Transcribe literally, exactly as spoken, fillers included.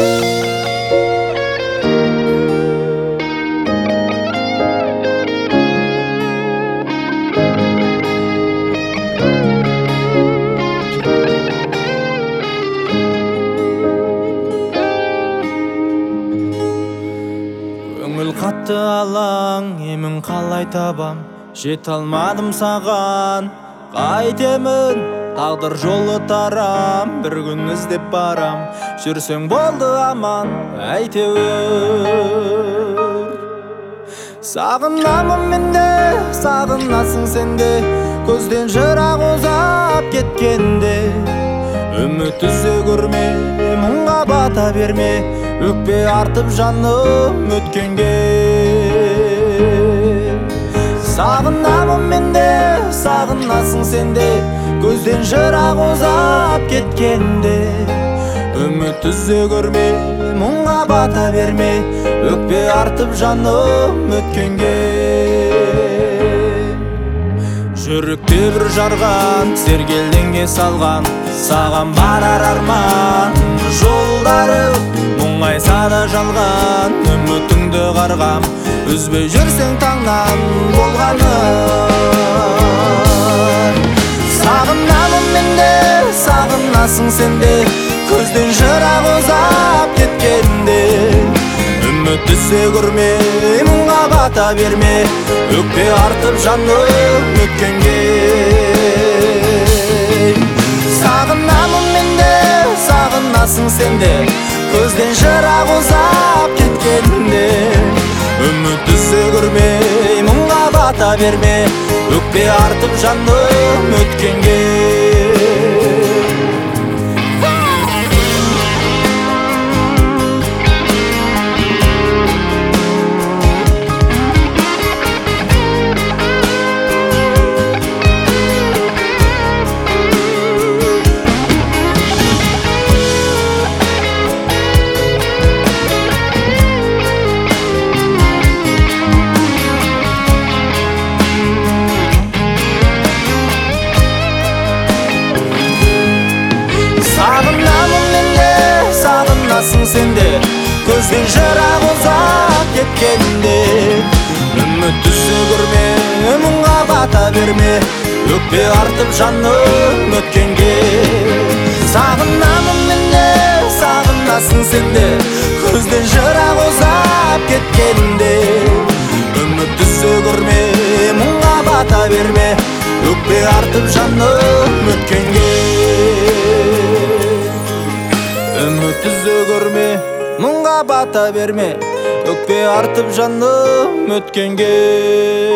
Көңіл қатты алаң, емін қалай табам, жете алмадым саған. Қайтемін, тағдыр жолы тарам, бір күн іздеп барам, жүрсең болды аман әйтеуір. Сағынамын менде, сағынасың сенде, көзден жырақ ұзап кеткенде. Үміт үзе көрме, мұңға бата берме, өкпе артып жаным өткенге. Сағынамын менде, сағынасың сенде, көзден жырақ ұзап кеткенде. Үміт үзе көрме, мұңға бата берме, өкпе артып жаным өткенге. Жүректе бір жарған, сергелденге салған, саған барар арман жолдары. Мұңайса да жалған, үмітіңді қарғам, үзбей жүрсең таңнан болғаным. Сағынамын менде, сағынасың сенде, көзден жырақ ұзап кеткенде. Үміт үзе көрме, мұңға бата берме, өкпе артып жаным өткенге. Сағынамын менде, сағынасың сенде, көзден жырақ ұзап кеткенде. Үміт үзе көрме, мұңға бата берме, өкпе артып жаным өткенге. Сағынамын менде, сағынасың сенде, көзден жырақ ұзап кеткенде. Үміт үзе көрме, мұңға бата берме, өкпе артып жаным өткенге. Сағынамын менде, сағынасың сенде, көзден жырақ ұзап кеткенде. Үміт үзе көрме, мұңға бата берме, өкпе артып жаным өткенге. Үміт үзе көрме, мұңға бата берме, өкпе артып жаным өткенге.